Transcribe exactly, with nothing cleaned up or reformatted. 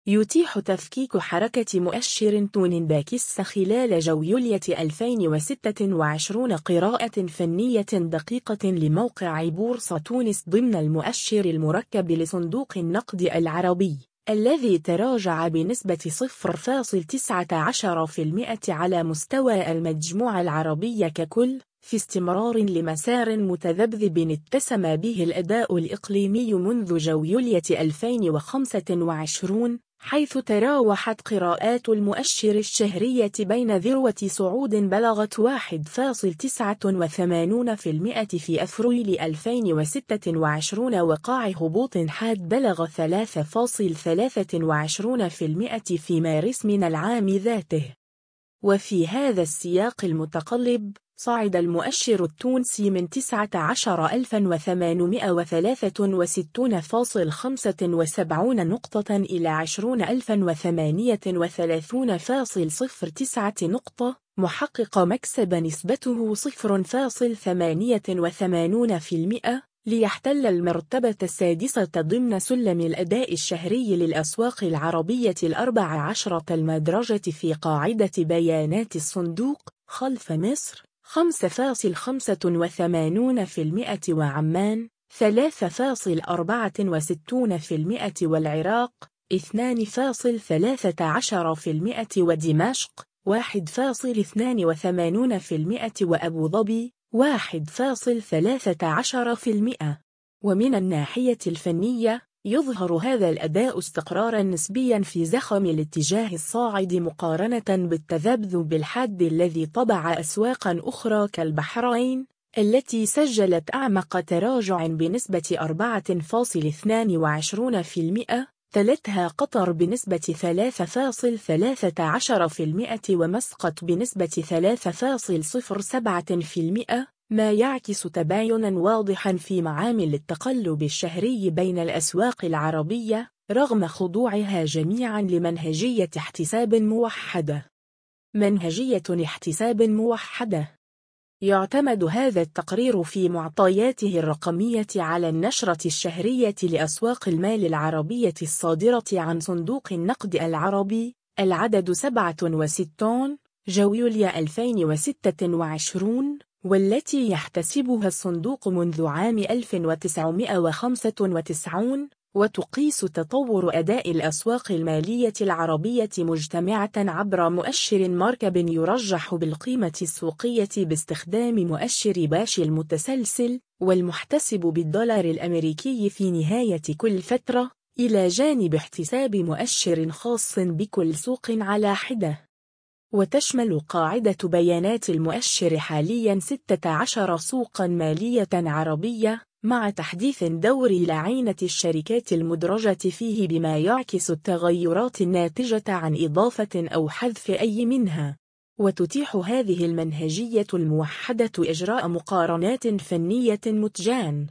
يتيح تفكيك حركة مؤشر توننباكس خلال جويلية ألفين وستة وعشرين قراءة فنية دقيقة لموقع بورصة تونس ضمن المؤشر المركب لصندوق النقد العربي، الذي تراجع بنسبة صفر فاصلة تسعة عشر بالمئة على مستوى المجموعة العربية ككل، في استمرار لمسار متذبذب اتسم به الأداء الإقليمي منذ جويلية ألفين وخمسة وعشرين، حيث تراوحت قراءات المؤشر الشهرية بين ذروة صعود بلغت واحد فاصلة تسعة وثمانين بالمئة في أفريل ألفين وستة وعشرين وقاع هبوط حاد بلغ ثلاثة فاصلة ثلاثة وعشرين بالمئة في مارس من العام ذاته. وفي هذا السياق المتقلب، صعد المؤشر التونسي من تسعة عشر ألفا وثمانمائة وثلاثة وستين فاصلة خمسة وسبعين نقطة إلى عشرين ألفا وثمانية وثلاثين فاصلة صفر تسعة نقطة، محقق مكسب نسبته صفر فاصلة ثمانية وثمانين بالمئة، ليحتل المرتبة السادسة ضمن سلم الأداء الشهري للأسواق العربية الأربع عشرة المدرجة في قاعدة بيانات الصندوق، خلف مصر خمسة فاصلة خمسة وثمانين بالمئة وعمان ثلاثة فاصلة أربعة وستين بالمئة والعراق اثنين فاصلة ثلاثة عشر بالمئة ودمشق واحد فاصلة اثنين وثمانين بالمئة وأبو ظبي واحد فاصلة ثلاثة عشر بالمئة. ومن الناحية الفنية، يظهر هذا الأداء استقراراً نسبياً في زخم الاتجاه الصاعد مقارنة بالتذبذب الحاد الذي طبع أسواقاً أخرى كالبحرين، التي سجلت أعمق تراجع بنسبة أربعة فاصلة اثنين وعشرين بالمئة، تلتها قطر بنسبة ثلاثة فاصلة ثلاثة عشر بالمئة ومسقط بنسبة ثلاثة فاصلة صفر سبعة بالمئة، ما يعكس تبايناً واضحاً في معامل التقلب الشهري بين الأسواق العربية، رغم خضوعها جميعاً لمنهجية احتساب موحدة. منهجية احتساب موحدة. يعتمد هذا التقرير في معطياته الرقمية على النشرة الشهرية لأسواق المال العربية الصادرة عن صندوق النقد العربي، العدد سبعة وستين، جويلية ألفين وستة وعشرين، والتي يحتسبها الصندوق منذ عام ألف وتسعمائة وخمسة وتسعين، وتقيس تطور أداء الأسواق المالية العربية مجتمعة عبر مؤشر مركب يرجح بالقيمة السوقية باستخدام مؤشر باشي المتسلسل، والمحتسب بالدولار الأمريكي في نهاية كل فترة، إلى جانب احتساب مؤشر خاص بكل سوق على حدة. وتشمل قاعدة بيانات المؤشر حالياً ستة عشر سوقاً مالية عربية، مع تحديث دور لعينة الشركات المدرجة فيه بما يعكس التغيرات الناتجة عن إضافة أو حذف أي منها. وتتيح هذه المنهجية الموحدة إجراء مقارنات فنية متجان